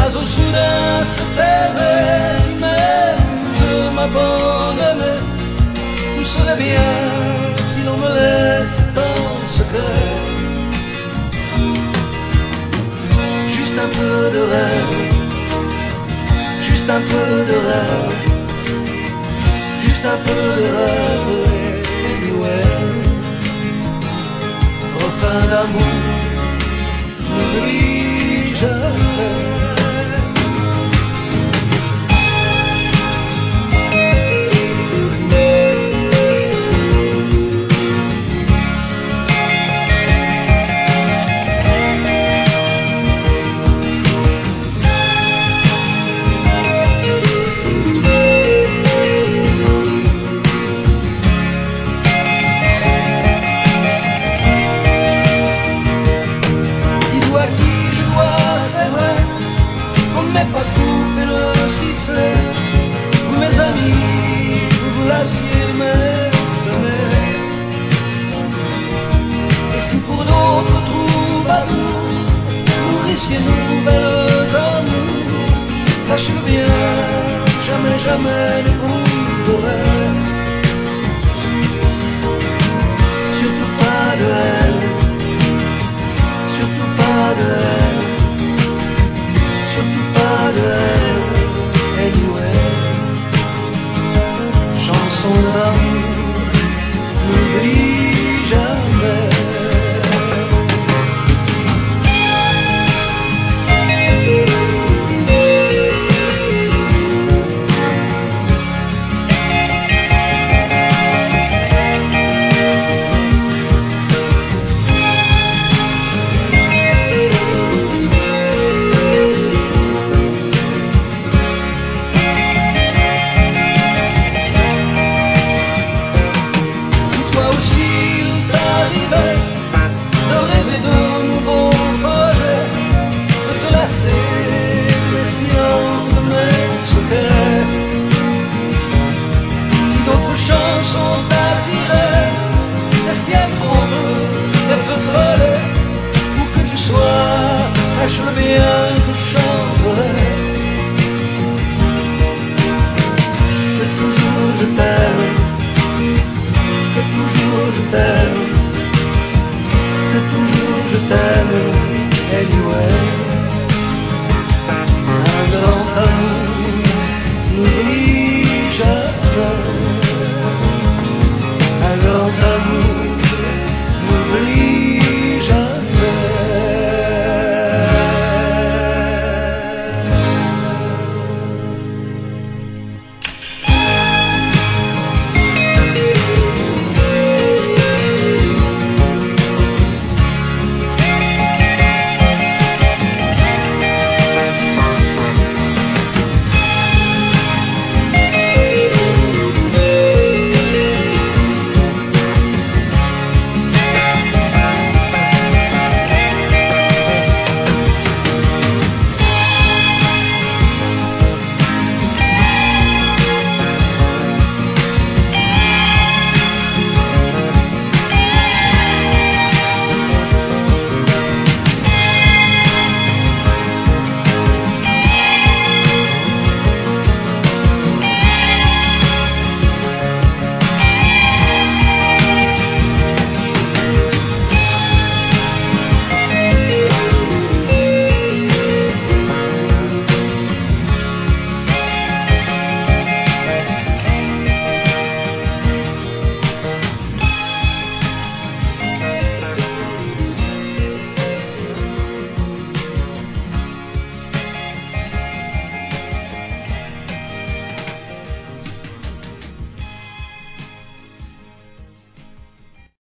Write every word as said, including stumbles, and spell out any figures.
l'oiseau soudain se taisait. Si même je m'abandonnais, tout serait bien si l'on me laisse en secret. Juste un peu de rêve, juste un peu de rêve, juste un peu de rêve et Noël. Refrain d'amour, n'oublie jamais. Pas couper le sifflet, mes amis, vous l'assiez mes semaines. Et si pour d'autres troubadours, nourrissiez nouvelles amours, sachez-le bien, jamais, jamais ne vous